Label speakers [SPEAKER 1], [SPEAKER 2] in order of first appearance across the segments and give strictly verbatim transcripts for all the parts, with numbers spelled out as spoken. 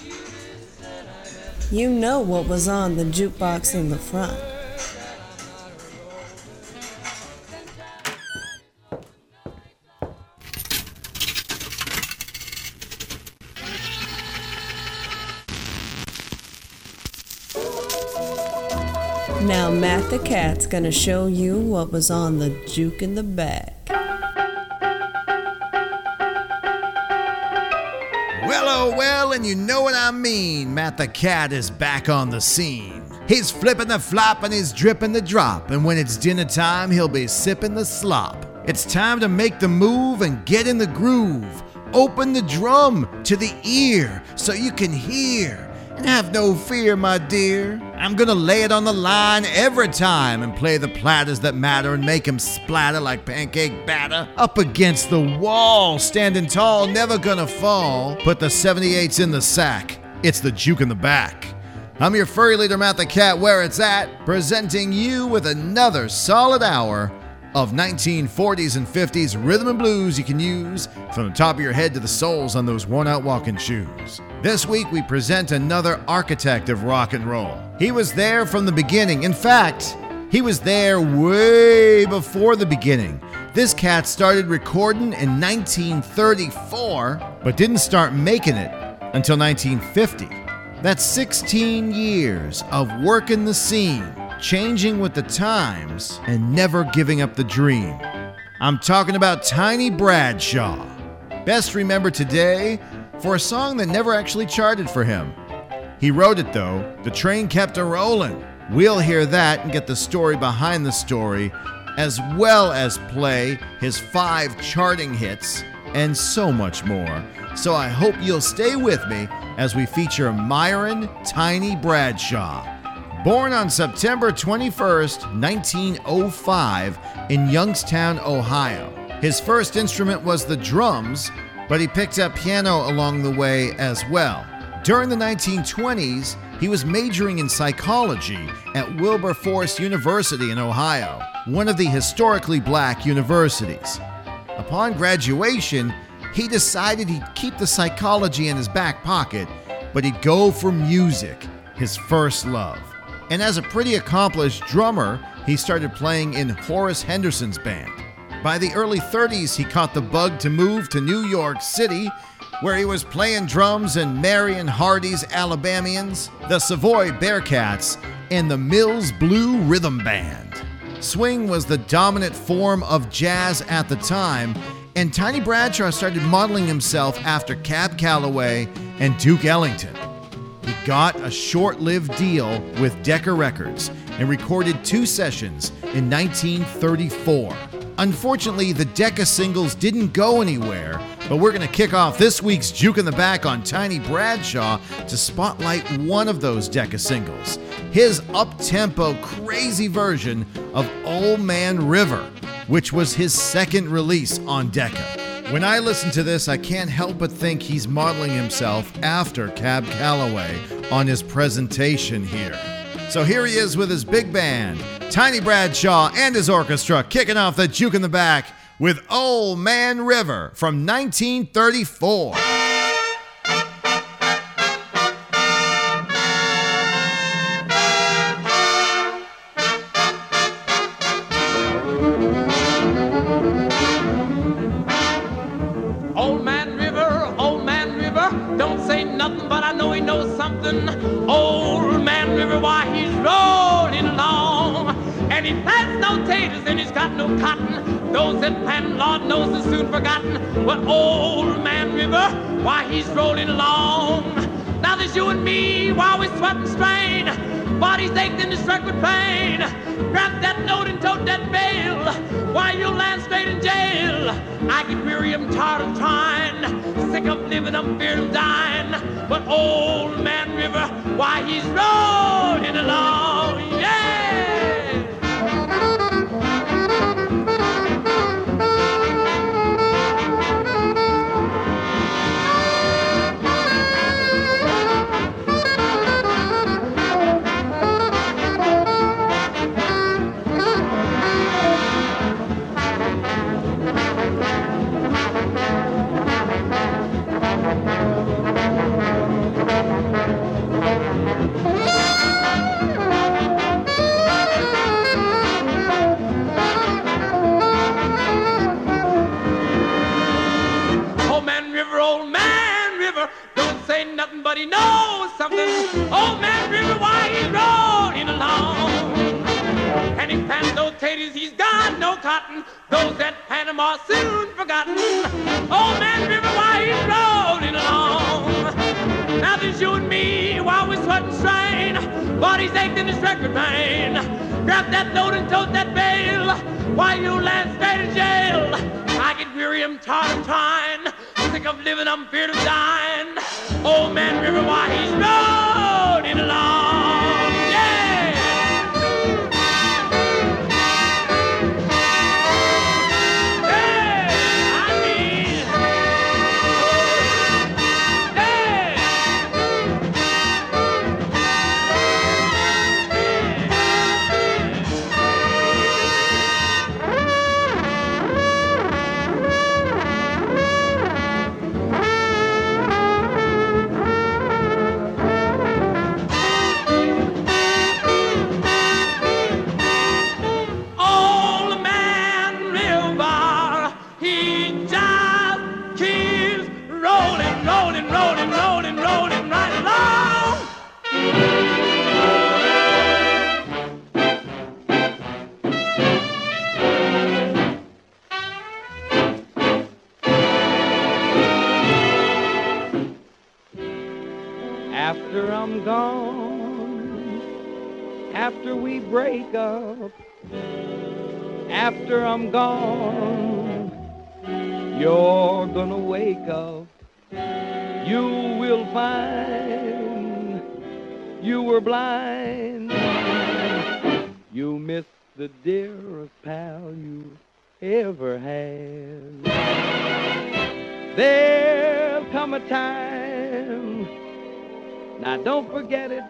[SPEAKER 1] You know what was on the jukebox in the front. Now Matt the Cat's gonna show you what was on the juke in the back.
[SPEAKER 2] Well, oh well, and you know what I mean. Matt the Cat is back on the scene. He's flipping the flop and he's dripping the drop, and when it's dinner time, he'll be sipping the slop. It's time to make the move and get in the groove. Open the drum to the ear so you can hear. And have no fear, my dear. I'm gonna lay it on the line every time and play the platters that matter and make 'em splatter like pancake batter. Up against the wall, standing tall, never gonna fall. Put the seventy-eights in the sack. It's the juke in the back. I'm your furry leader, Matt the Cat, where it's at, presenting you with another solid hour of nineteen forties and fifties rhythm and blues you can use from the top of your head to the soles on those worn-out walking shoes. This week we present another architect of rock and roll. He was there from the beginning. In fact, he was there way before the beginning. This cat started recording in nineteen thirty-four, but didn't start making it until nineteen fifty. That's sixteen years of working the scene, changing with the times, and never giving up the dream. I'm talking about Tiny Bradshaw. Best remembered today for a song that never actually charted for him. He wrote it though, The Train Kept A-Rollin'. We'll hear that and get the story behind the story, as well as play his five charting hits and so much more. So I hope you'll stay with me as we feature Myron Tiny Bradshaw. Born on September twenty-first, nineteen oh five in Youngstown, Ohio. His first instrument was the drums, but he picked up piano along the way as well. During the nineteen twenties, he was majoring in psychology at Wilberforce University in Ohio, one of the historically black universities. Upon graduation, he decided he'd keep the psychology in his back pocket, but he'd go for music, his first love. And as a pretty accomplished drummer, he started playing in Horace Henderson's band. By the early thirties, he caught the bug to move to New York City, where he was playing drums in Marion Hardy's Alabamians, the Savoy Bearcats, and the Mills Blue Rhythm Band. Swing was the dominant form of jazz at the time, and Tiny Bradshaw started modeling himself after Cab Calloway and Duke Ellington. He got a short-lived deal with Decca Records and recorded two sessions in nineteen thirty-four. Unfortunately, the Decca singles didn't go anywhere, but we're going to kick off this week's Juke in the Back on Tiny Bradshaw to spotlight one of those Decca singles, his up-tempo, crazy version of Old Man River, which was his second release on Decca. When I listen to this, I can't help but think he's modeling himself after Cab Calloway on his presentation here. So here he is with his big band, Tiny Bradshaw and his orchestra, kicking off the Juke in the Back with Old Man River from nineteen thirty-four.
[SPEAKER 3] Old Man River, why he's rolling along, and he plants no taters and he's got no cotton. Those that plant, Lord knows, is soon forgotten. But Old Man River, why he's rolling along. Now there's you and me while we sweat and strain, bodies ached and struck with pain. Grab that note and tote that bail, while you'll land straight in jail. I get weary, I'm tired of trying, sick of living, I'm feared of dying. But Old Man River, why he's rolling along, yeah! Old Man River don't say nothing, but he knows something. Old Man River, why he's rolling along. And he plants those taters, he's got no cotton. Those at Panama soon forgotten. Old Man River, why he's rolling along. Now there's you and me while we're sweating strain. Bodies ached in this record vein. Grab that load and tote that bale while you land straight to jail. I get weary, I'm tired, I'm trying. Sick of living, I'm feared of dying. Old Man River, why he's rolling along. Yeah! Yeah, I mean, yeah. Old Man River, he just keeps rolling, rolling, rolling, rolling, rolling right along.
[SPEAKER 4] After I'm gone, after we break up, after I'm gone, you're gonna wake up. You will find you were blind. You missed the dearest pal you ever had. There'll come a time, now don't forget it.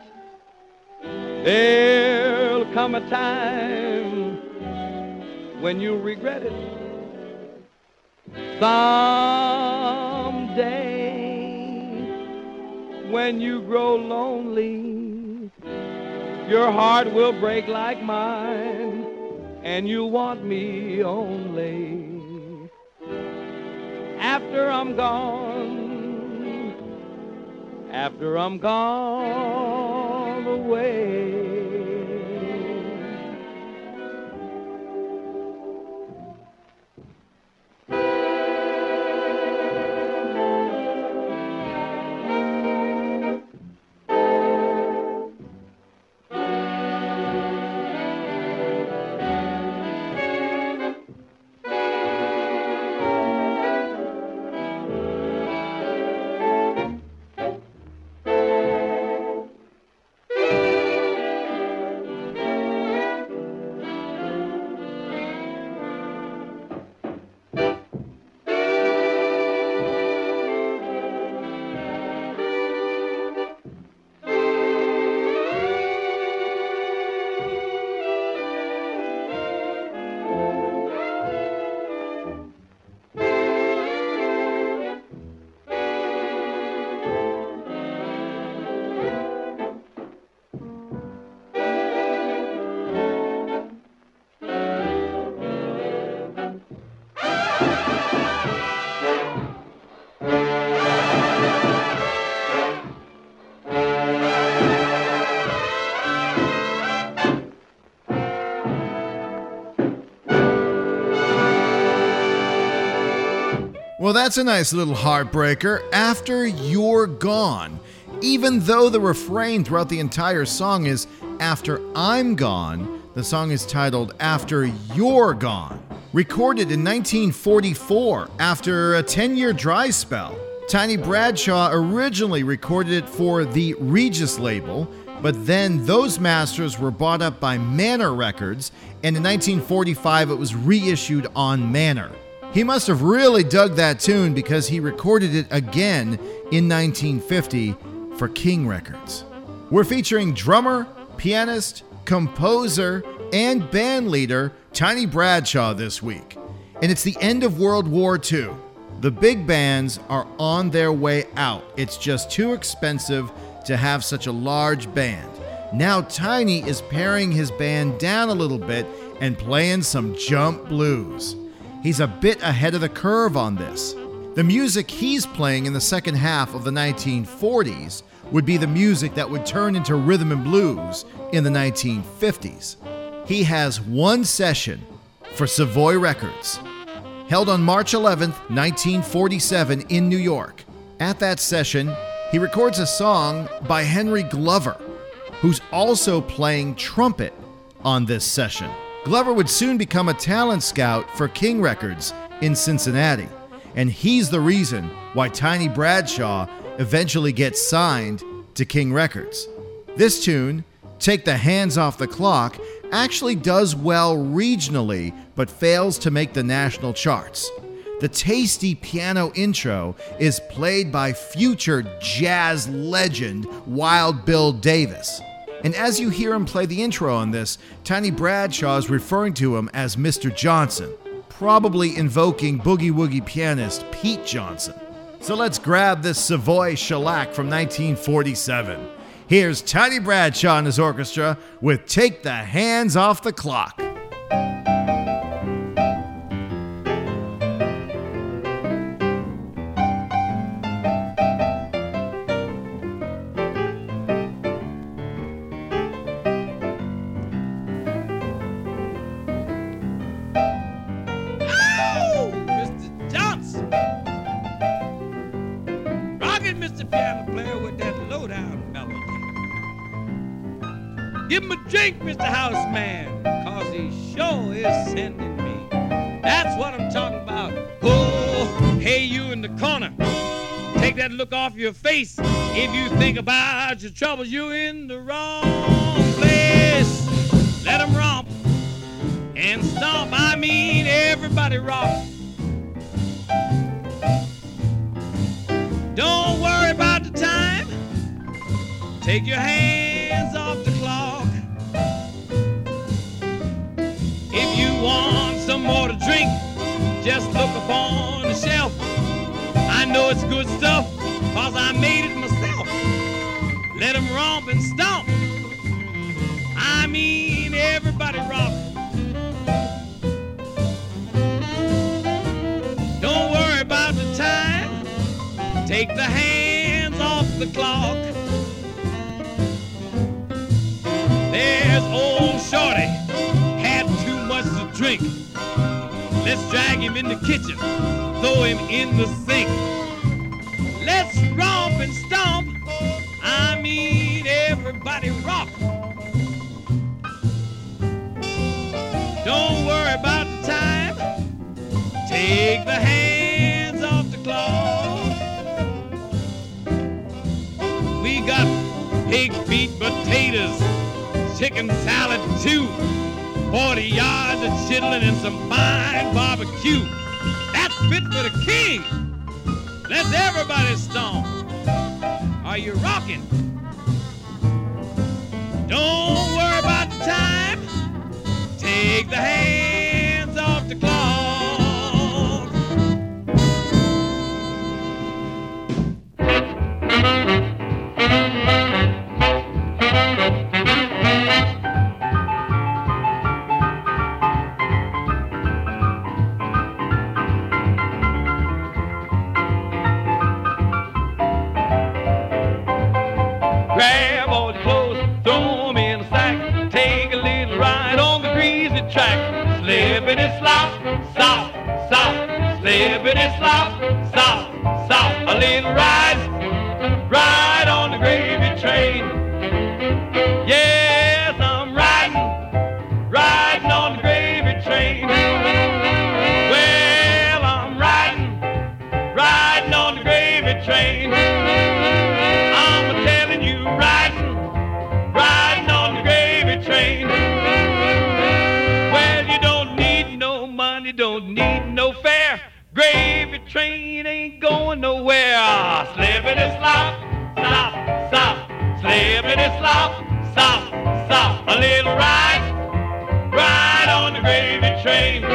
[SPEAKER 4] There'll come a time when you'll regret it. Someday, when you grow lonely, your heart will break like mine, and you'll want me only. After I'm gone, after I'm gone away.
[SPEAKER 2] Well, that's a nice little heartbreaker. After You're Gone. Even though the refrain throughout the entire song is After I'm Gone, the song is titled After You're Gone. Recorded in nineteen forty-four after a ten-year dry spell. Tiny Bradshaw originally recorded it for the Regis label, but then those masters were bought up by Manor Records, and in nineteen forty-five it was reissued on Manor. He must have really dug that tune because he recorded it again in nineteen fifty for King Records. We're featuring drummer, pianist, composer, and band leader Tiny Bradshaw this week. And it's the end of World War Two. The big bands are on their way out. It's just too expensive to have such a large band. Now Tiny is paring his band down a little bit and playing some jump blues. He's a bit ahead of the curve on this. The music he's playing in the second half of the nineteen forties would be the music that would turn into rhythm and blues in the nineteen fifties. He has one session for Savoy Records, held on March eleventh, nineteen forty-seven in New York. At that session, he records a song by Henry Glover, who's also playing trumpet on this session. Glover would soon become a talent scout for King Records in Cincinnati, and he's the reason why Tiny Bradshaw eventually gets signed to King Records. This tune, Take the Hands Off the Clock, actually does well regionally, but fails to make the national charts. The tasty piano intro is played by future jazz legend Wild Bill Davis. And as you hear him play the intro on this, Tiny Bradshaw is referring to him as Mister Johnson, probably invoking boogie woogie pianist Pete Johnson. So let's grab this Savoy shellac from nineteen forty-seven. Here's Tiny Bradshaw and his orchestra with Take the Hands Off the Clock.
[SPEAKER 3] Give him a drink, Mister Houseman, cause he sure is sending me. That's what I'm talking about. Oh, hey, you in the corner. Take that look off your face. If you think about your troubles, you're in the wrong place. Let them romp and stomp. I mean, everybody rock. Don't worry about the time. Take your hands off the clock. If you want some more to drink, just look upon the shelf. I know it's good stuff, cause I made it myself. Let them romp and stomp. I mean, everybody rock. Don't worry about the time. Take the hands off the clock. There's old Shorty, had too much to drink. Let's drag him in the kitchen, throw him in the sink. Let's romp and stomp. I mean, everybody rock. Don't worry about the time. Take the hands off the clock. We got pig feet, potatoes, chicken salad too, forty yards of chitlin' and some fine barbecue. That's fit for the king. Let's everybody stomp. Are you rocking? Don't worry about the time. Take the hands off the clock. Grab all your clothes, throw them in a sack, take a little ride on the greasy track. Slippity slop, stop, stop, slippity slop, stop, stop. A little ride, ride on the gravy train. Yes, I'm riding, riding on the gravy train. Well, I'm riding, riding on the gravy train. Riding, riding on the gravy train. Well, you don't need no money, don't need no fare. Gravy train ain't going nowhere. Slippity slop, stop, stop. Slippity slop, stop, stop. A little ride, ride on the gravy train.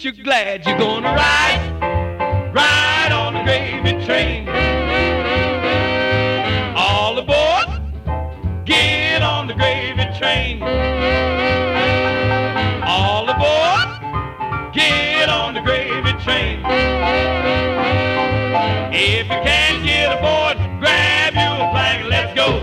[SPEAKER 4] you're glad you're gonna ride, ride on the gravy train. All aboard, get on the gravy train. All aboard, get on the gravy train. If you can't get aboard, grab your flag and let's go.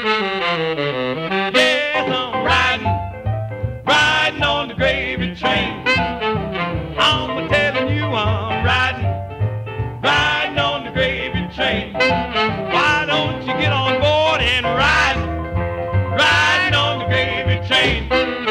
[SPEAKER 4] Yes, I'm riding, riding on the gravy train. I'm telling you I'm riding, riding on the gravy train. Why don't you get on board and ride, riding on the gravy train?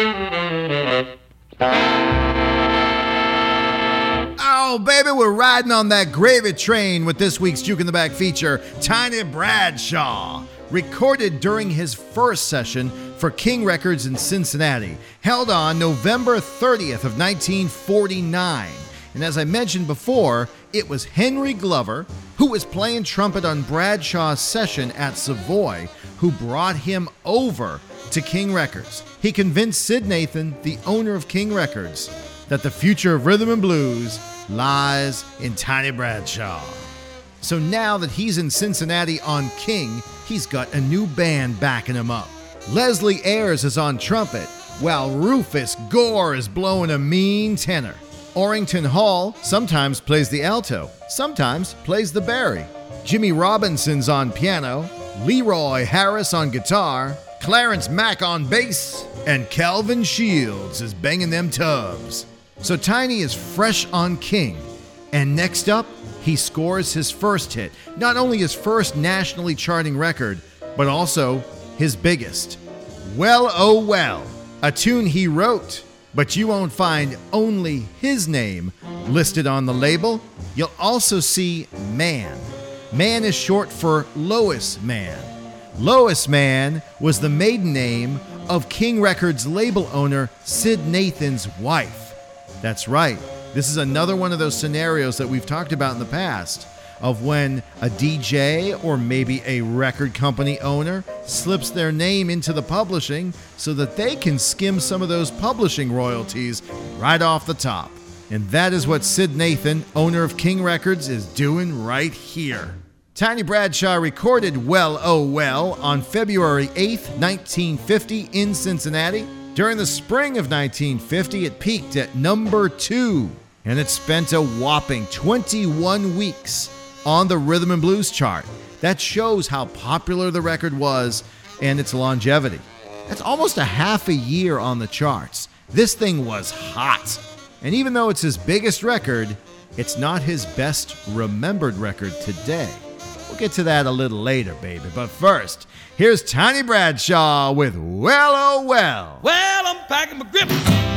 [SPEAKER 2] Oh, baby, we're riding on that gravy train with this week's Juke in the Bag feature, Tiny Bradshaw. Recorded during his first session for King Records in Cincinnati, held on November thirtieth of nineteen forty-nine. And as I mentioned before, it was Henry Glover, who was playing trumpet on Bradshaw's session at Savoy, who brought him over to King Records. He convinced Sid Nathan, the owner of King Records, that the future of rhythm and blues lies in Tiny Bradshaw. So now that he's in Cincinnati on King, he's got a new band backing him up. Leslie Ayres is on trumpet, while Rufus Gore is blowing a mean tenor. Orrington Hall sometimes plays the alto, sometimes plays the bari. Jimmy Robinson's on piano, Leroy Harris on guitar, Clarence Mack on bass, and Calvin Shields is banging them tubs. So Tiny is fresh on King, and next up, he scores his first hit, not only his first nationally charting record, but also his biggest. Well, oh well, a tune he wrote, but you won't find only his name listed on the label. You'll also see Man. Man is short for Lois Mann. Lois Mann was the maiden name of King Records label owner Sid Nathan's wife. That's right. This is another one of those scenarios that we've talked about in the past of when a D J or maybe a record company owner slips their name into the publishing so that they can skim some of those publishing royalties right off the top. And that is what Sid Nathan, owner of King Records, is doing right here. Tiny Bradshaw recorded Well, Oh Well on February eighth, nineteen fifty in Cincinnati. During the spring of nineteen fifty, it peaked at number two, and it spent a whopping twenty-one weeks on the Rhythm and Blues chart. That shows how popular the record was and its longevity. That's almost a half a year on the charts. This thing was hot. And even though it's his biggest record, it's not his best remembered record today. We'll get to that a little later, baby. But first, here's Tiny Bradshaw with Well, Oh Well.
[SPEAKER 4] Well, I'm packing my grip.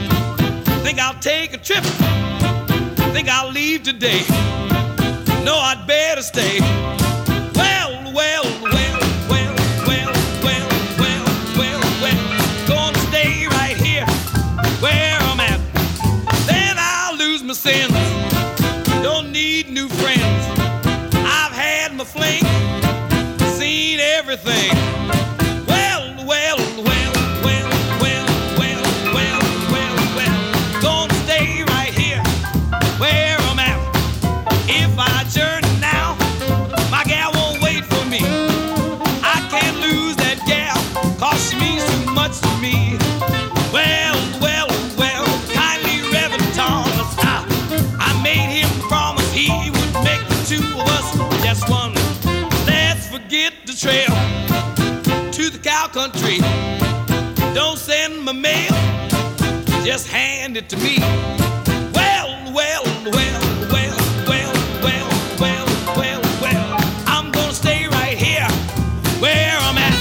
[SPEAKER 4] Think I'll take a trip. Think I'll leave today. No, I'd better stay. Well, well, well, well, well, well, well, well, well. Gonna stay right here where I'm at. Then I'll lose my sense. Don't need new friends. I've had my fling, seen everything. Well, well, well, well, well, well, well, well, well. Gonna stay right here where I'm at. If I journey now, my gal won't wait for me. I can't lose that gal, cause she means too much to me. Well, well, well, kindly Reverend Thomas, I, I made him promise he would make the two of us just one. Let's forget the trail to the cow country. Don't send my mail, just hand it to me. Well, well, well, well, well, well, well, well, well. I'm gonna stay right here where I'm at.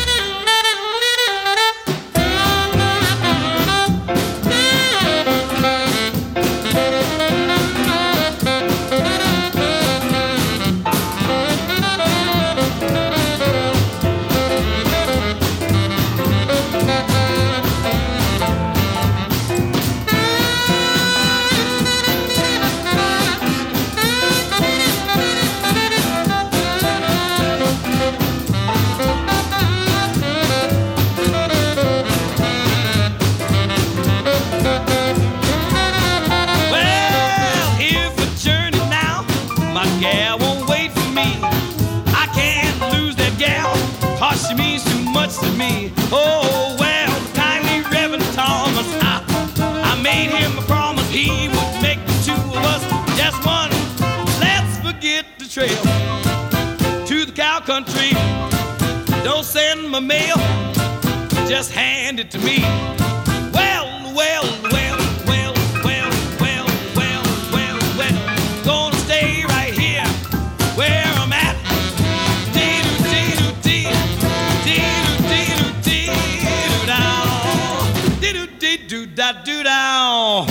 [SPEAKER 4] once to me. Oh, well, kindly Reverend Thomas, I, I made him a promise he would make the two of us just one. Let's forget the trail to the cow country. Don't send my mail, just hand it to me. Well, well, well, well, well, well, well, well, well, gonna stay right here where I'm at. Do-da-do-da.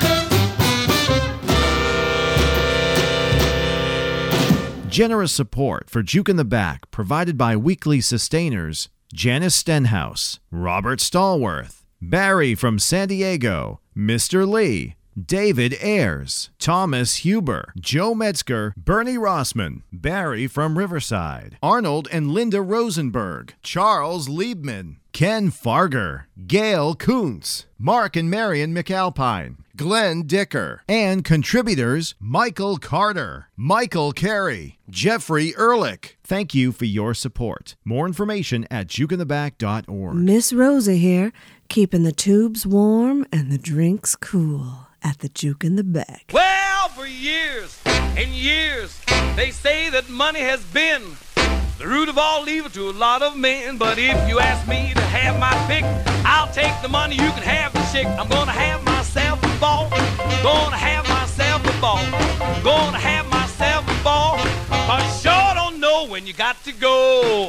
[SPEAKER 2] Generous support for Juke in the Back provided by weekly sustainers Janice Stenhouse, Robert Stallworth, Barry from San Diego, Mister Lee, David Ayers, Thomas Huber, Joe Metzger, Bernie Rossman, Barry from Riverside, Arnold and Linda Rosenberg, Charles Liebman, Ken Farger, Gail Kuntz, Mark and Marion McAlpine, Glenn Dicker, and contributors Michael Carter, Michael Carey, Jeffrey Ehrlich. Thank you for your support. More information at juke in the back dot org.
[SPEAKER 1] Miss Rosa here, keeping the tubes warm and the drinks cool at the Juke in the Back.
[SPEAKER 4] Well, for years and years, they say that money has been the root of all evil to a lot of men. But if you ask me to have my pick, I'll take the money, you can have the chick. I'm gonna have myself a ball, gonna have myself a ball, gonna have myself a ball. I sure don't know when you got to go.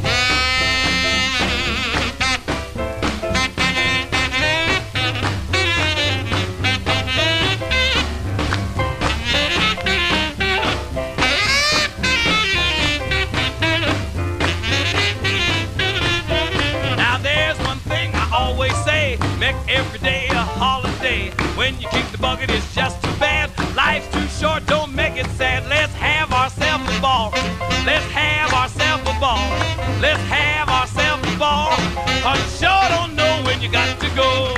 [SPEAKER 4] Make every day a holiday. When you kick the bucket, it's just too bad. Life's too short, don't make it sad. Let's have ourselves a ball. Let's have ourselves a ball. Let's have ourselves a ball. I sure don't know when you got to go.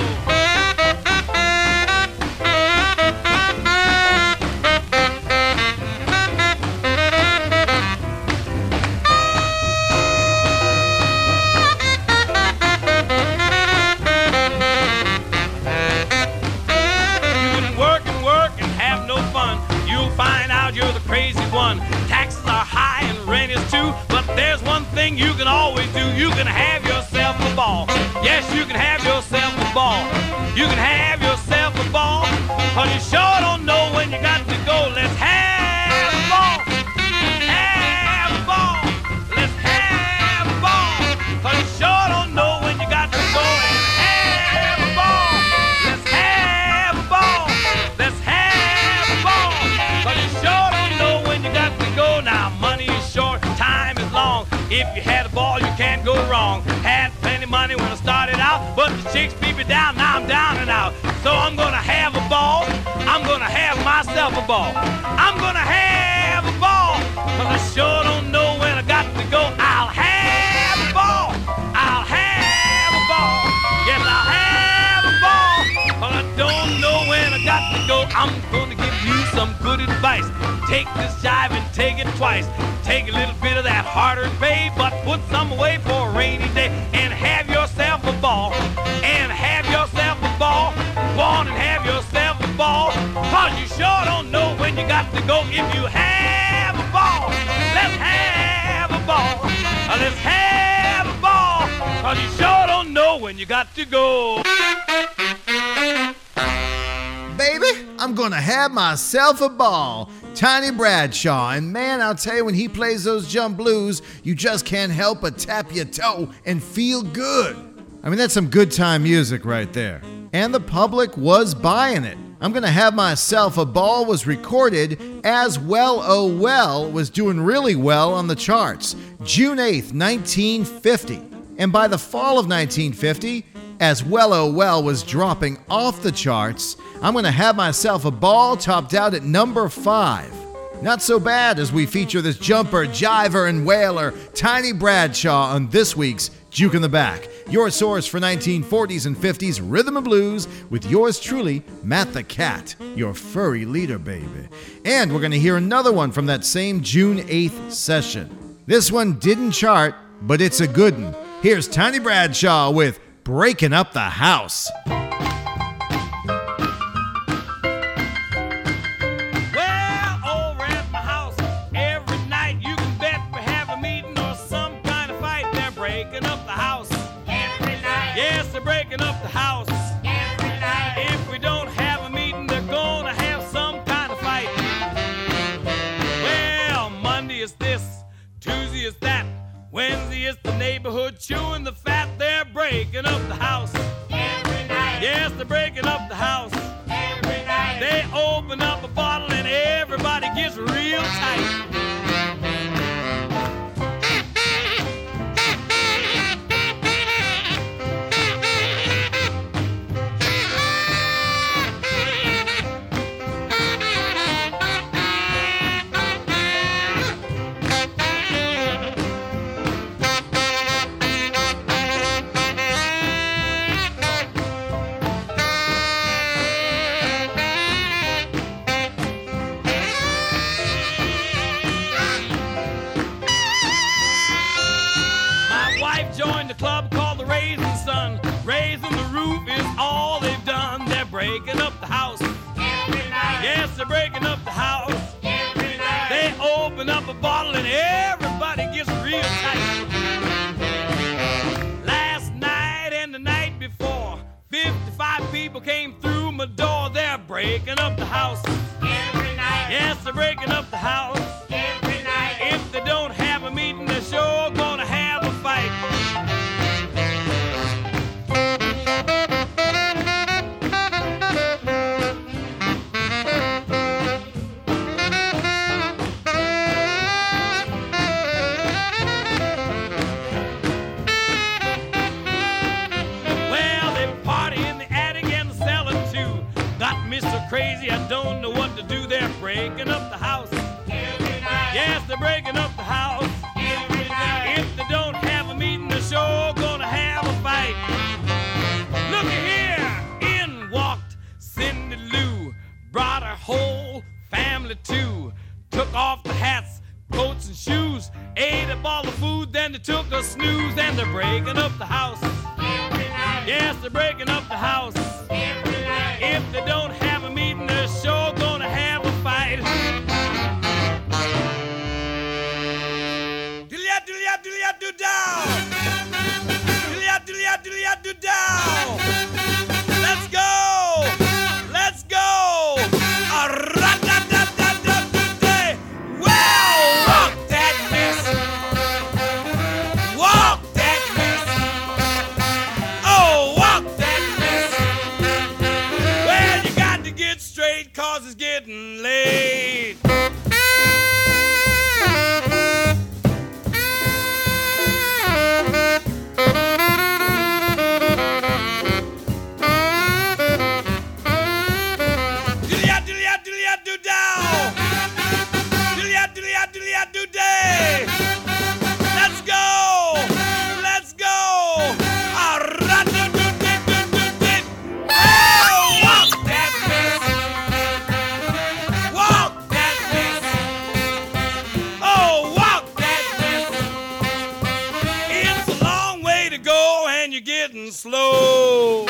[SPEAKER 4] You're the crazy one. Taxes are high and rent is too. But there's one thing you can always do. You can have yourself a ball. Yes, you can have yourself a ball. You can have yourself a ball. But you sure don't know when you got to go. Let's have a ball. Have a ball. Let's have a ball. But you sure don't know when you got to go. Have a ball. Let's have a ball. Let's have a ball. But you sure don't know when you got to go. Now money is short, time is long. If you had a ball, you can't go wrong. Had plenty of money when I started out, but the chicks beat me down, now I'm down and out. So I'm gonna have a ball. I'm gonna have myself a ball. I'm gonna have a ball. But I sure don't know when I got to go. I'll have a ball. I'll have a ball. Yes, I'll have a ball. But I don't know when I got to go. I'm gonna give you some good advice. Take this jive and take it twice. Take a little bit of that hard-earned pay, but put some away for a rainy day. And have yourself a ball. And have yourself a ball. Go on and have yourself a ball. Cause you sure don't know when you got to go. If you have a ball, let's have a ball. Let's have a ball. Cause you sure don't know when you got to go.
[SPEAKER 2] Baby, I'm gonna have myself a ball. Tiny Bradshaw, and man, I'll tell you, when he plays those jump blues, you just can't help but tap your toe and feel good. I mean, that's some good time music right there. And the public was buying it. I'm Gonna Have Myself a Ball was recorded as Well Oh Well was doing really well on the charts, June eighth, nineteen fifty. And by the fall of nineteen fifty, as Well Oh Well was dropping off the charts, I'm Gonna Have Myself a Ball topped out at number five. Not so bad as we feature this jumper, jiver, and wailer, Tiny Bradshaw, on this week's Juke in the Back, your source for nineteen forties and fifties rhythm and blues, with yours truly, Matt the Cat, your furry leader, baby. And we're going to hear another one from that same June eighth session. This one didn't chart, but it's a good one. Here's Tiny Bradshaw with Breaking Up the House.
[SPEAKER 4] Breaking up the house every night. If we don't have a meeting, they're gonna have some kind of fight. Well, Monday is this, Tuesday is that, Wednesday is the neighborhood chewing the fat. They're breaking up the house every night. Yes, they're breaking up the house every night. They open up a bottle and everybody gets real tight. Breaking up the house every night. Yes, they're breaking up the house every night. They open up a bottle and everybody gets real tight. Last night and the night before, fifty-five people came through my door. They're breaking up the house every night. Yes, they're breaking up the house every night. If they don't have a meeting, they're sure gonna have a fight. Crazy, I don't know what to do. They're breaking up the house every night. Yes, they're breaking up the house every night. If they don't have a meeting, they're sure gonna have a fight. Looky here, in walked Cindy Lou, brought her whole family too. Took off the hats, coats and shoes, ate up all the food, then they took a snooze. And they're breaking up the house every night. Yes, they're breaking up the house every night. If they don't have a meeting, they're sure gonna have a fight. Dilly-ya, dilly-ya, dilly-ya, do down. Dilly-ya, dilly-ya, dilly-ya, do down. Let's go. Let's go. A-ra-da-da-da-da-da-day. Well, walk that miss. Walk that miss. Oh, walk that miss. Well, you got to get straight, cause it's getting late. Dilly-ya, dilly-ya, dilly-ya, do down. Dilly-ya, dilly-ya, dilly-ya, do day. Let's go. Let's go. A-ra-do-do-do-do-do-do. Oh, walk that miss. Walk that miss. Oh, walk that miss. It's a long way to go and you're getting slow.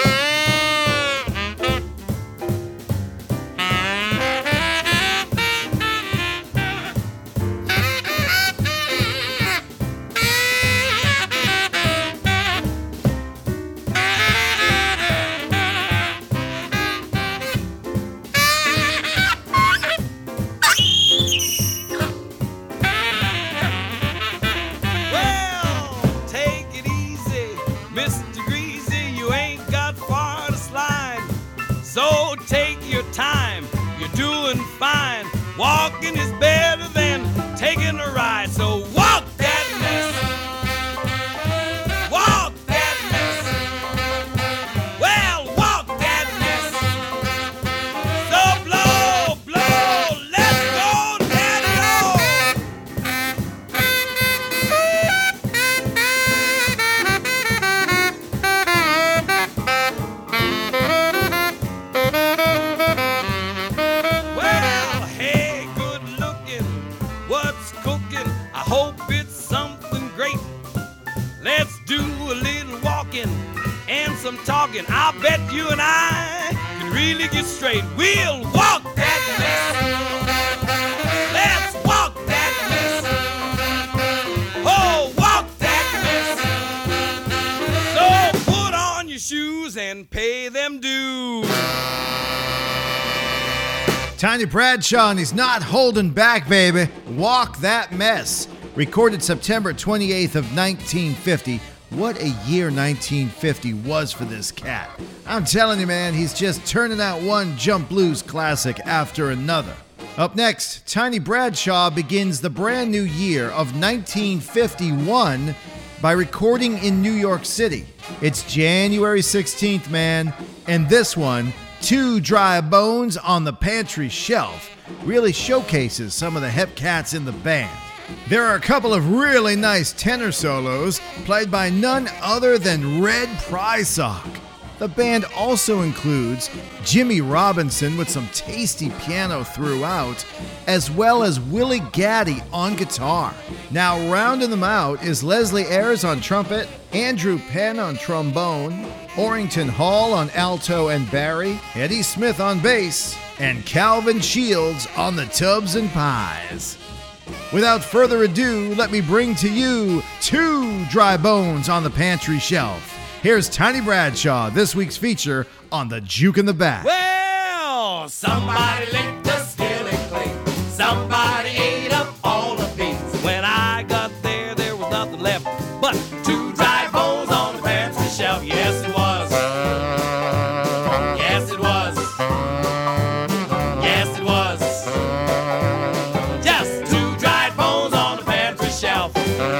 [SPEAKER 4] Well, take it easy, Mister Greasy, you ain't got far to slide. So take your time, you're doing fine. Walking is better than taking a ride. So walk that mess. Walk that mess. Well, walk that mess. So blow, blow, let's go, Daddy-o. Well, hey, good looking, what's cooking? I hope dog, and I'll bet you and I can really get straight. We'll walk that mess. Let's walk that mess. Oh, walk that mess. So put on your shoes and pay them dues.
[SPEAKER 2] Tiny Bradshaw, and he's not holding back, baby. Walk That Mess. Recorded September twenty-eighth of nineteen fifty. What a year nineteen fifty was for this cat. I'm telling you, man, he's just turning out one jump blues classic after another. Up next, Tiny Bradshaw begins the brand new year of nineteen fifty-one by recording in New York City. It's January sixteenth, man, and this one, Two Dry Bones on the Pantry Shelf, really showcases some of the hep cats in the band. There are a couple of really nice tenor solos played by none other than Red Prysock. The band also includes Jimmy Robinson with some tasty piano throughout, as well as Willie Gaddy on guitar. Now rounding them out is Leslie Ayres on trumpet, Andrew Penn on trombone, Orrington Hall on alto and bari, Eddie Smith on bass, and Calvin Shields on the tubs and pies. Without further ado, let me bring to you Two Dry Bones on the Pantry Shelf. Here's Tiny Bradshaw, this week's feature on the Juke in the Back.
[SPEAKER 4] Well, somebody licked the skillet clean. Somebody ate up all the beans. When I got there, there was nothing left but two dry bones on the pantry shelf. Yes, it was. Yes, it was. Yes, it was. Just two dried bones on the pantry shelf.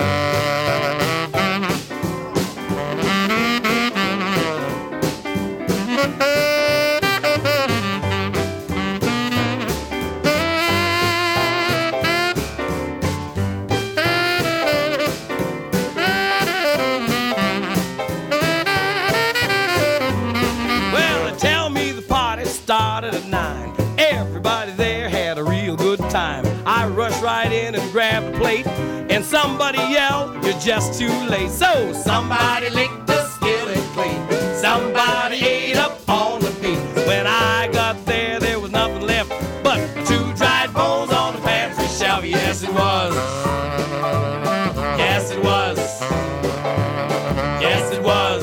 [SPEAKER 4] Started at nine. Everybody there had a real good time. I rushed right in and grabbed a plate, and somebody yelled, "You're just too late." So somebody licked the skillet clean. Somebody ate up all the beans. When I got there, there was nothing left but two dried bones on the pantry shelf. Yes, it was. Yes, it was. Yes, it was.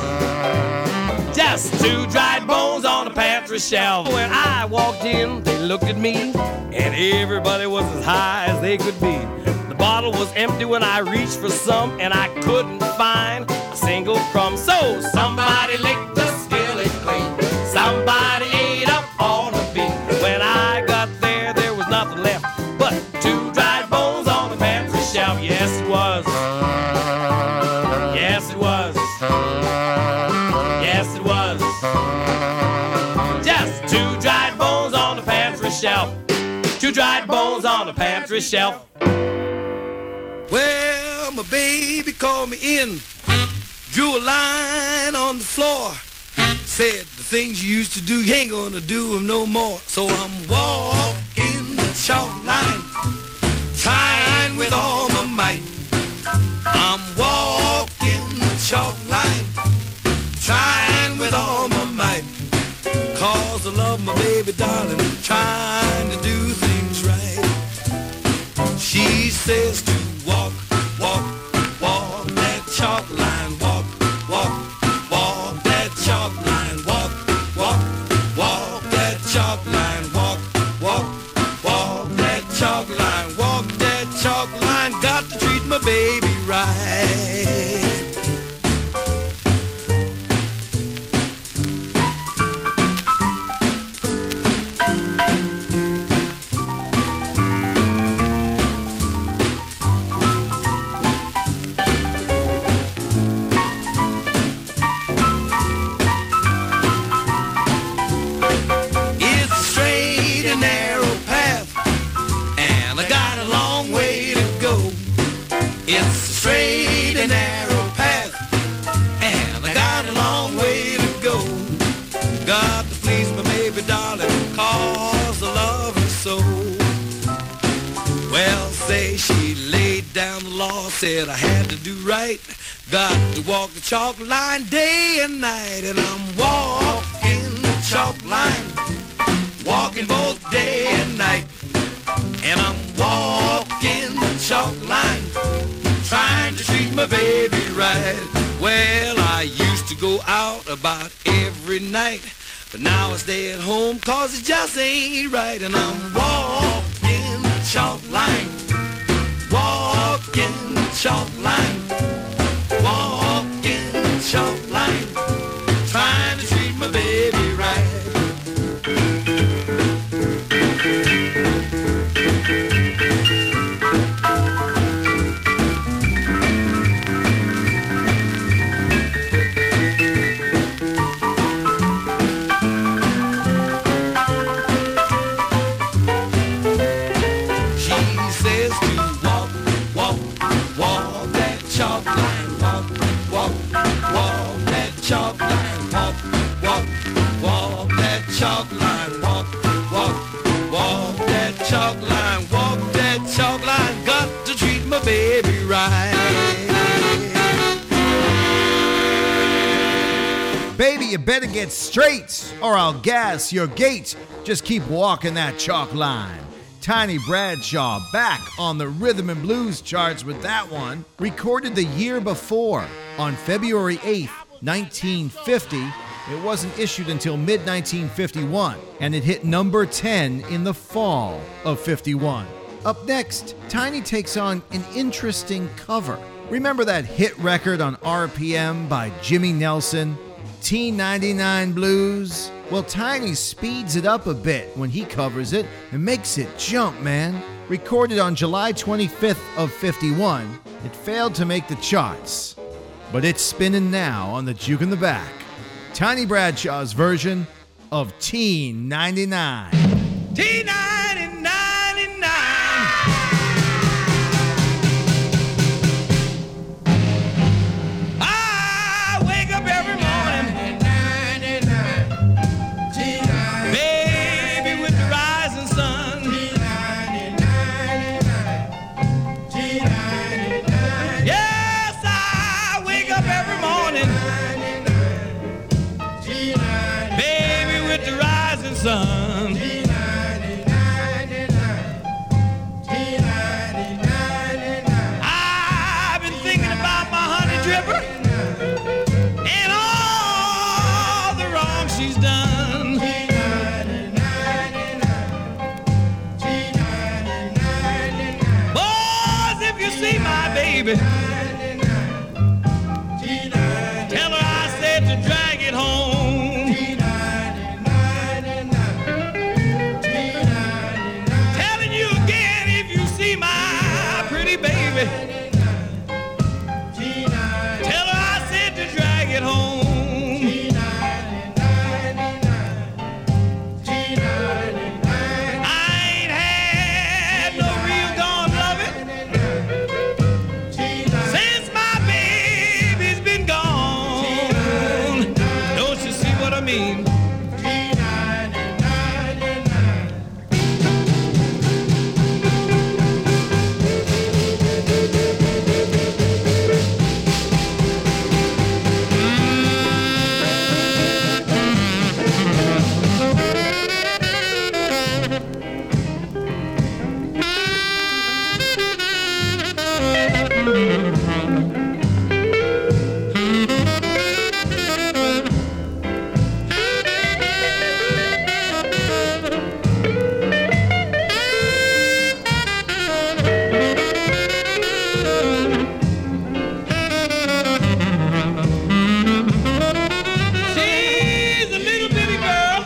[SPEAKER 4] Just two dried bones on the pantry shelf. When I walked in, they looked at me, and everybody was as high as they could be. The bottle was empty when I reached for some, and I couldn't find a single crumb. So somebody licked the skillet clean. Somebody ate up all the beans. When I got there, there was nothing left but two dried bones on the pantry shelf. Yes, it was. Yes, it was. Yes, it was. Just two dried bones on the pantry shelf. Two dried bones on the pantry shelf. Well, my baby called me in, drew a line on the floor, said the things you used to do, you ain't gonna do them no more. So I'm walking the chalk line, trying with all my might. I'm walking the chalk line, trying with all my might. Cause I love my baby darling, trying to do things right. She says to walk, walk, walk that chalk line. Walk, walk, walk that chalk line. Walk, walk, walk that chalk line. Walk, walk, walk that chalk line. Walk that chalk line. Got to treat my baby right. It's a straight and narrow path, and I got a long way to go. Got to please my baby darling, cause I love her so. Well, say she laid down the law, said I had to do right. Got to walk the chalk line day and night, and I'm walking the chalk line, walking both day and night. And I'm walking the chalk line, trying to treat my baby right. Well, I used to go out about every night, but now I stay at home cause it just ain't right. And I'm walking the chalk line, walking the chalk line, walking the chalk line, trying to treat my baby right. Chalk line, walk, walk, walk that chalk line, walk, walk, walk that chalk line, walk that chalk line, got to treat my baby right.
[SPEAKER 2] Baby, you better get straight or I'll gas your gate. Just keep walking that chalk line. Tiny Bradshaw back on the rhythm and blues charts with that one. Recorded the year before on February eighth, nineteen fifty. It wasn't issued until mid nineteen fifty-one, and it hit number ten in the fall of fifty-one. Up next, Tiny takes on an interesting cover. Remember that hit record on R P M by Jimmy Nelson, T ninety-nine Blues? Well, Tiny speeds it up a bit when he covers it and makes it jump, man. Recorded on July twenty-fifth of fifty-one, it failed to make the charts. But it's spinning now on the Juke in the Back. Tiny Bradshaw's version of T ninety-nine.
[SPEAKER 4] T ninety-nine. I wake up every morning, baby, with the rising sun. Yes, I wake up every morning, baby, with the rising sun. I've been thinking about my honey dripper and all the wrong she's done. Boys, if you see my baby, tell her I said to drag it home. Telling you again, if you see my pretty baby, tell her I said to drag it home. I ain't had no real gone loving since my baby's been gone. Don't you see what I mean? She's a little bitty girl,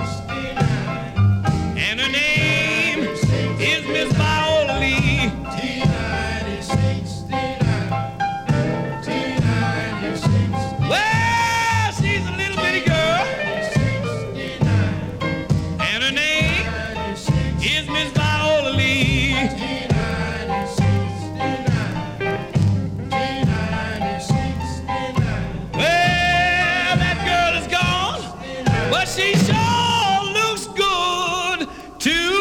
[SPEAKER 4] and her name is Miss Viola Lee. Well, she's a little bitty girl, and her name is Miss Viola Lee. Well, that girl is gone, but she sure looks good to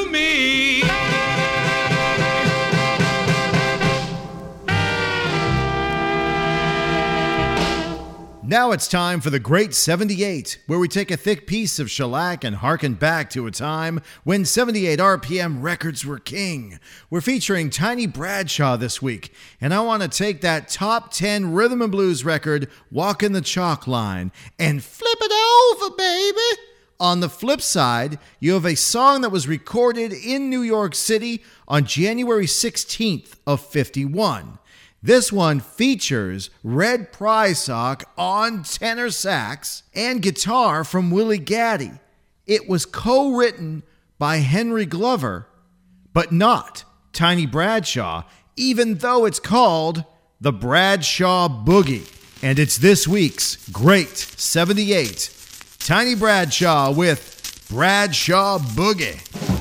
[SPEAKER 2] Now it's time for the Great seventy-eight, where we take a thick piece of shellac and harken back to a time when seventy-eight R P M records were king. We're featuring Tiny Bradshaw this week, and I want to take that top ten rhythm and blues record, Walkin' the Chalk Line, and flip it over, baby! On the flip side, you have a song that was recorded in New York City on January sixteenth of fifty-one. This one features Red Prysock on tenor sax and guitar from Willie Gaddy. It was co-written by Henry Glover, but not Tiny Bradshaw, even though it's called the Bradshaw Boogie. And it's this week's Great seventy-eight. Tiny Bradshaw with Bradshaw Boogie.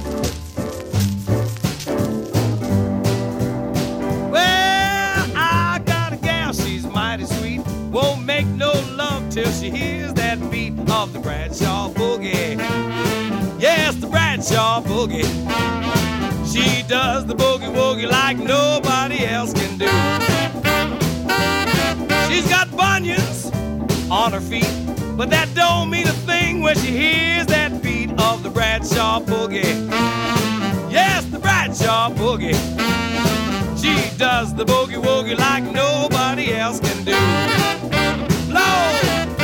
[SPEAKER 4] Won't make no love till she hears that beat of the Bradshaw Boogie. Yes, the Bradshaw Boogie. She does the boogie woogie like nobody else can do. She's got bunions on her feet, but that don't mean a thing when she hears that beat of the Bradshaw Boogie. Yes, the Bradshaw Boogie. She does the boogie woogie like nobody else can do. Blow!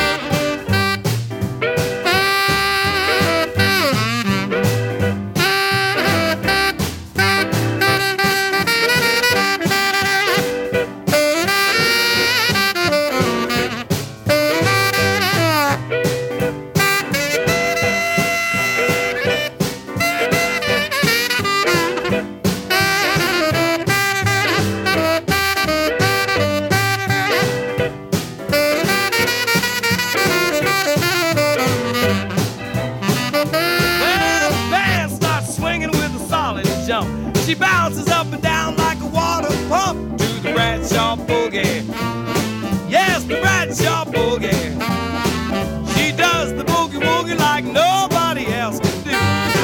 [SPEAKER 4] She bounces up and down like a water pump to the Bradshaw Boogie. Yes, the Bradshaw Boogie. She does the boogie woogie like nobody else can do.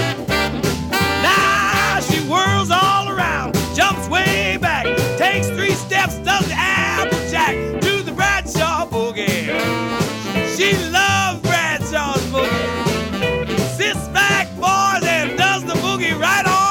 [SPEAKER 4] Now she whirls all around, jumps way back, takes three steps, does the Applejack to the Bradshaw Boogie. She loves Bradshaw's boogie. Sits back, boys, and does the boogie right on.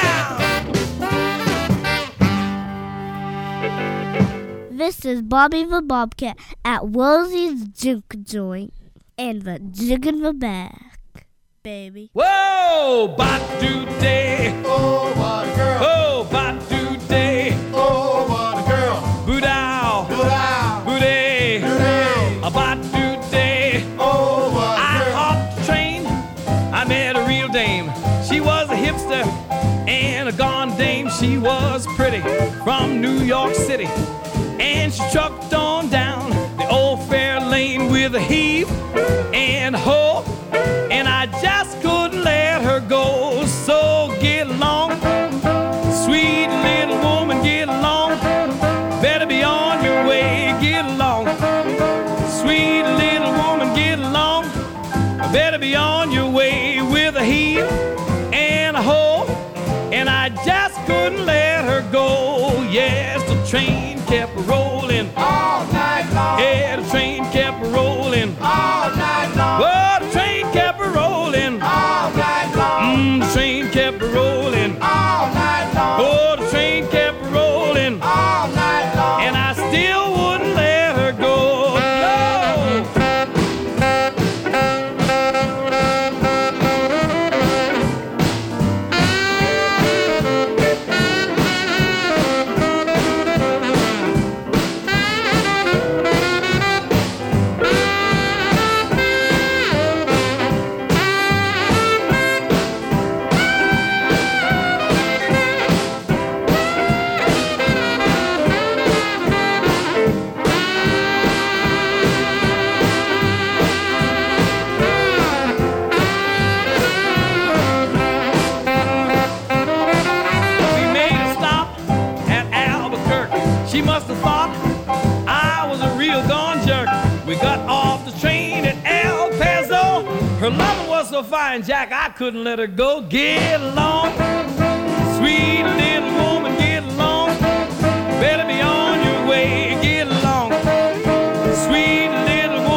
[SPEAKER 5] This is Bobby the Bobcat at Rosie's Juke Joint and the Jig in the Back, baby.
[SPEAKER 4] Whoa, Batu-Day.
[SPEAKER 6] Oh, what a girl.
[SPEAKER 4] Oh, Batu-Day.
[SPEAKER 6] Oh, what a girl.
[SPEAKER 4] Boo-dow.
[SPEAKER 6] Boo-dow.
[SPEAKER 4] Boo-day.
[SPEAKER 6] Boo-day.
[SPEAKER 4] A Batu-Day.
[SPEAKER 6] Oh, what a
[SPEAKER 4] I
[SPEAKER 6] girl.
[SPEAKER 4] hopped the train. I met a real dame. She was a hipster and a gone dame. She was pretty from New York City. And she trucked on down the old fair lane with a heave and a hoe. And I just couldn't let her go. So get along, sweet little woman, get along. Better be on your way, get along. Sweet little woman, get along. Better be on your way with a heave and a hoe. And I just couldn't let her go. Yes, the train kept rolling
[SPEAKER 6] All night long.
[SPEAKER 4] yeah, the train kept rolling.
[SPEAKER 6] All night long.
[SPEAKER 4] Oh, the train kept rolling.
[SPEAKER 6] All night long.
[SPEAKER 4] Mm, the train kept rolling.
[SPEAKER 6] All night long.
[SPEAKER 4] Oh, the train kept rolling.
[SPEAKER 6] All night long.
[SPEAKER 4] And I still wouldn't let her go. No. Her lover was so fine, Jack, I couldn't let her go. Get along, sweet little woman, get along. Better be on your way, get along. Sweet little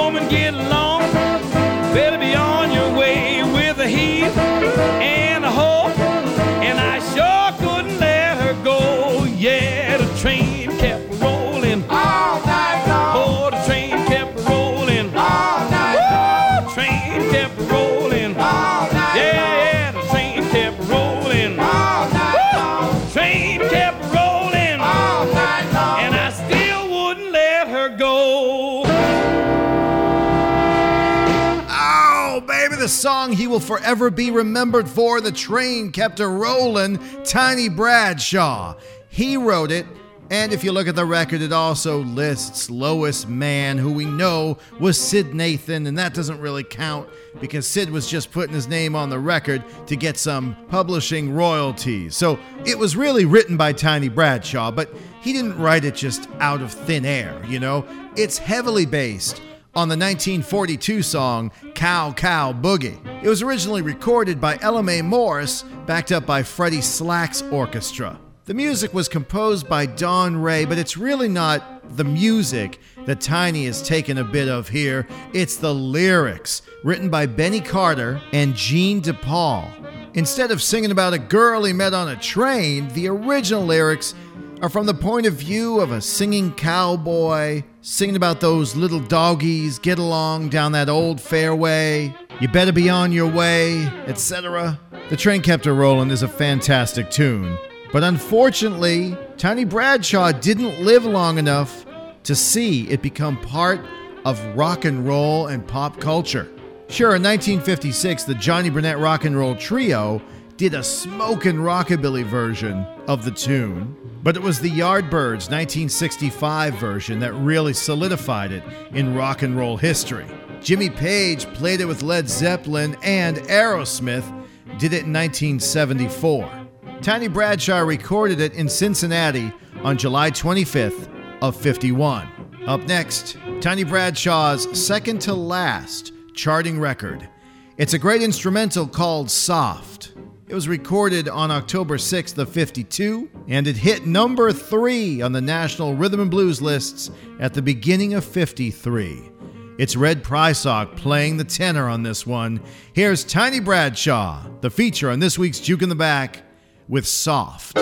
[SPEAKER 2] song he will forever be remembered for, The Train Kept a Rollin', Tiny Bradshaw. He wrote it, and if you look at the record, it also lists Lois Mann, who we know was Sid Nathan, and that doesn't really count because Sid was just putting his name on the record to get some publishing royalties. So it was really written by Tiny Bradshaw, but he didn't write it just out of thin air, you know? It's heavily based on the nineteen forty-two song Cow Cow Boogie. It was originally recorded by Ella Mae Morris, backed up by Freddie Slack's orchestra. The music was composed by Don Ray, but it's really not the music that Tiny is taking a bit of here. It's the lyrics, written by Benny Carter and Gene DePaul. Instead of singing about a girl he met on a train, the original lyrics are from the point of view of a singing cowboy, singing about those little doggies get along down that old fairway, you better be on your way, et cetera. The Train Kept a Rollin' is a fantastic tune, but unfortunately, Tiny Bradshaw didn't live long enough to see it become part of rock and roll and pop culture. Sure, in nineteen fifty-six, the Johnny Burnett Rock and Roll Trio did a smokin' rockabilly version of the tune, but it was the Yardbirds' nineteen sixty-five version that really solidified it in rock and roll history. Jimmy Page played it with Led Zeppelin, and Aerosmith did it in nineteen seventy-four. Tiny Bradshaw recorded it in Cincinnati on July twenty-fifth of fifty-one. Up next, Tiny Bradshaw's second to last charting record. It's a great instrumental called Soft. It was recorded on October sixth of fifty-two, and it hit number three on the national rhythm and blues lists at the beginning of fifty-three. It's Red Prysock playing the tenor on this one. Here's Tiny Bradshaw, the feature on this week's Juke in the Back, with Soft.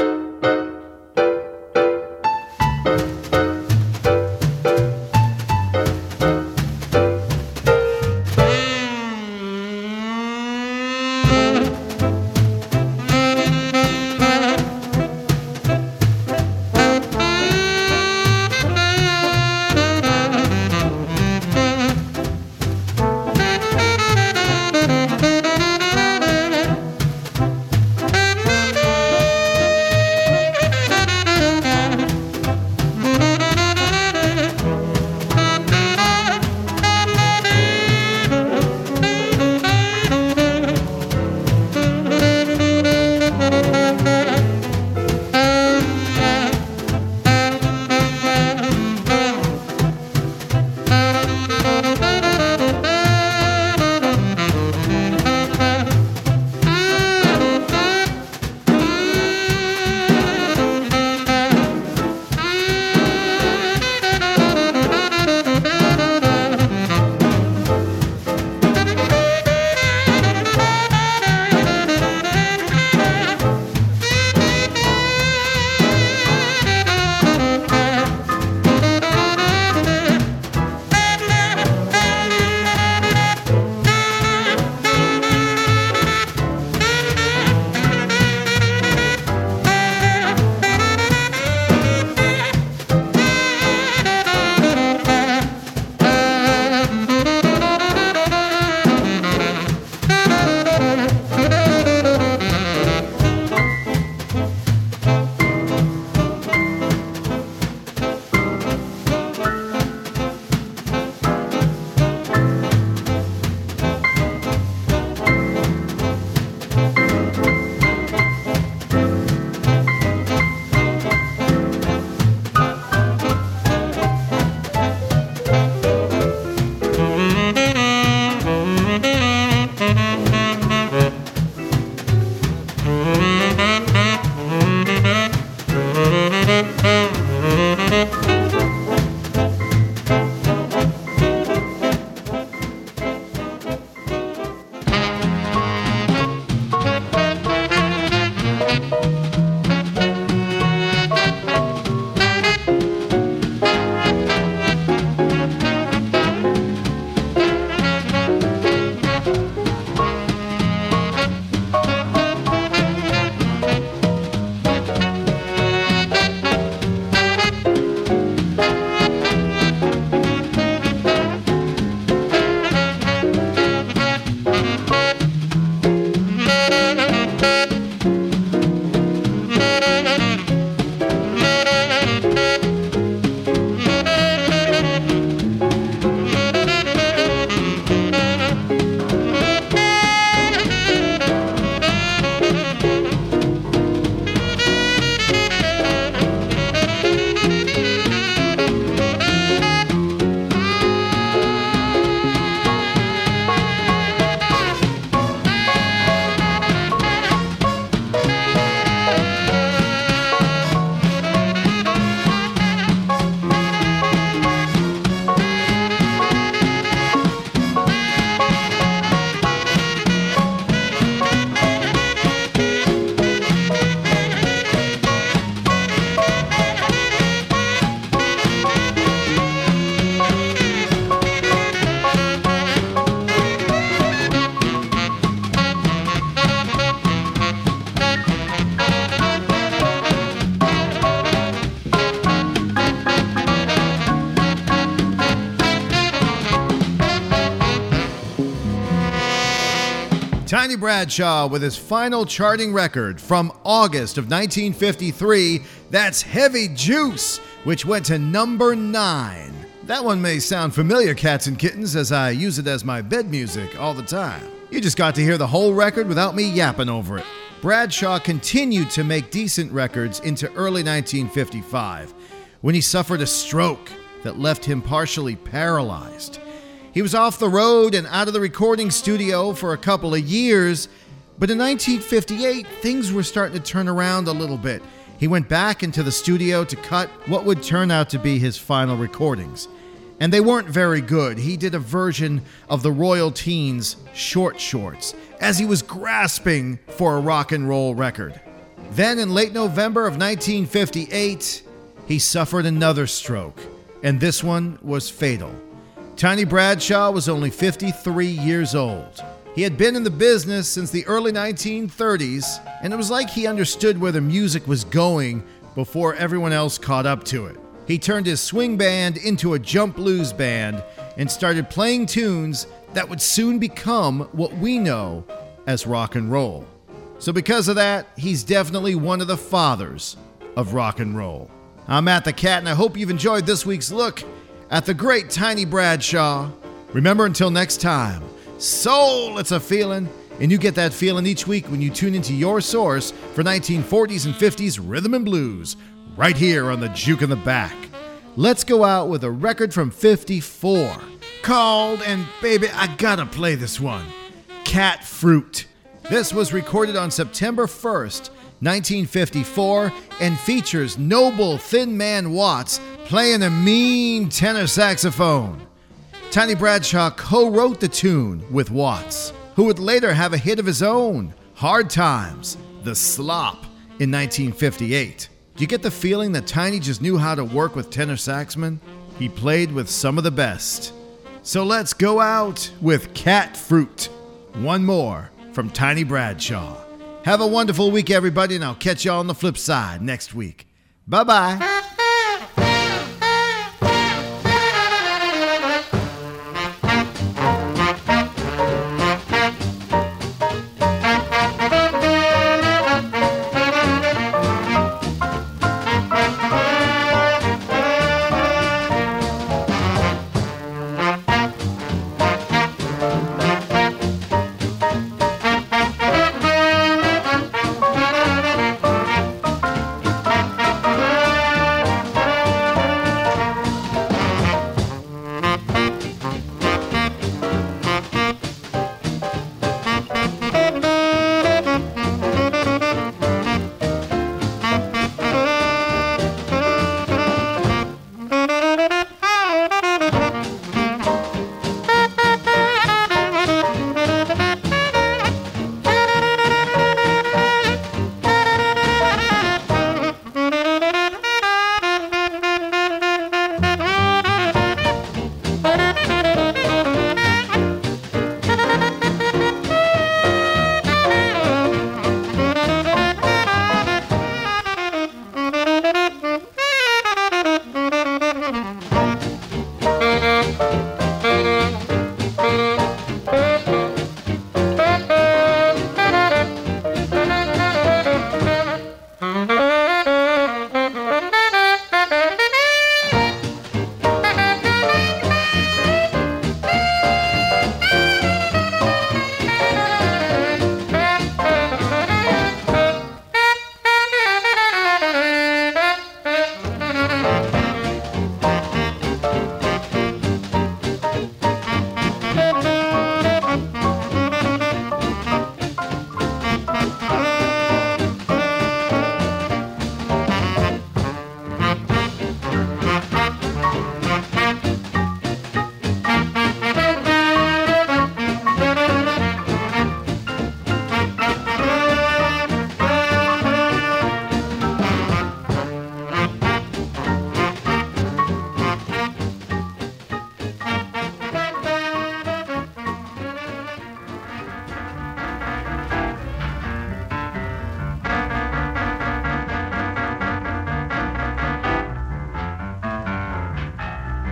[SPEAKER 2] Tiny Bradshaw with his final charting record from August of nineteen fifty-three. That's Heavy Juice, which went to number nine. That one may sound familiar, cats and kittens, as I use it as my bed music all the time. You just got to hear the whole record without me yapping over it. Bradshaw continued to make decent records into early nineteen fifty-five, when he suffered a stroke that left him partially paralyzed. He was off the road and out of the recording studio for a couple of years, but in nineteen fifty-eight, things were starting to turn around a little bit. He went back into the studio to cut what would turn out to be his final recordings. And they weren't very good. He did a version of the Royal Teens' Short Shorts, as he was grasping for a rock and roll record. Then in late November of nineteen fifty-eight, he suffered another stroke, and this one was fatal. Tiny Bradshaw was only fifty-three years old. He had been in the business since the early nineteen thirties, and it was like he understood where the music was going before everyone else caught up to it. He turned his swing band into a jump blues band and started playing tunes that would soon become what we know as rock and roll. So because of that, he's definitely one of the fathers of rock and roll. I'm Matt the Cat, and I hope you've enjoyed this week's look at the great Tiny Bradshaw. Remember, until next time, soul, it's a feeling, and you get that feeling each week when you tune into your source for nineteen forties and fifties rhythm and blues, right here on the Juke in the Back. Let's go out with a record from fifty-four called, and baby, I gotta play this one, Cat Fruit. This was recorded on September first, nineteen fifty-four, and features Noble Thin Man Watts playing a mean tenor saxophone. Tiny Bradshaw co-wrote the tune with Watts, who would later have a hit of his own, Hard Times, The Slop, in nineteen fifty-eight. Do you get the feeling that Tiny just knew how to work with tenor saxmen? He played with some of the best. So let's go out with Cat Fruit. One more from Tiny Bradshaw. Have a wonderful week, everybody, and I'll catch you on the flip side next week. Bye-bye.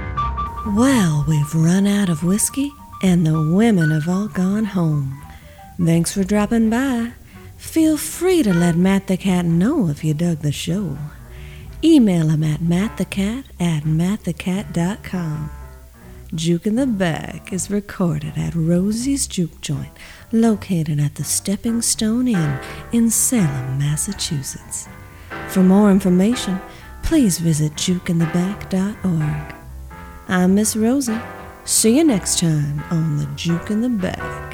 [SPEAKER 1] Well, we've run out of whiskey, and the women have all gone home. Thanks for dropping by. Feel free to let Matt the Cat know if you dug the show. Email him at mattthecat at mattthecat dot com. Juke in the Back is recorded at Rosie's Juke Joint, located at the Stepping Stone Inn in Salem, Massachusetts. For more information, please visit juke in the back dot org. I'm Miss Rosie. See you next time on the Juke in the Back.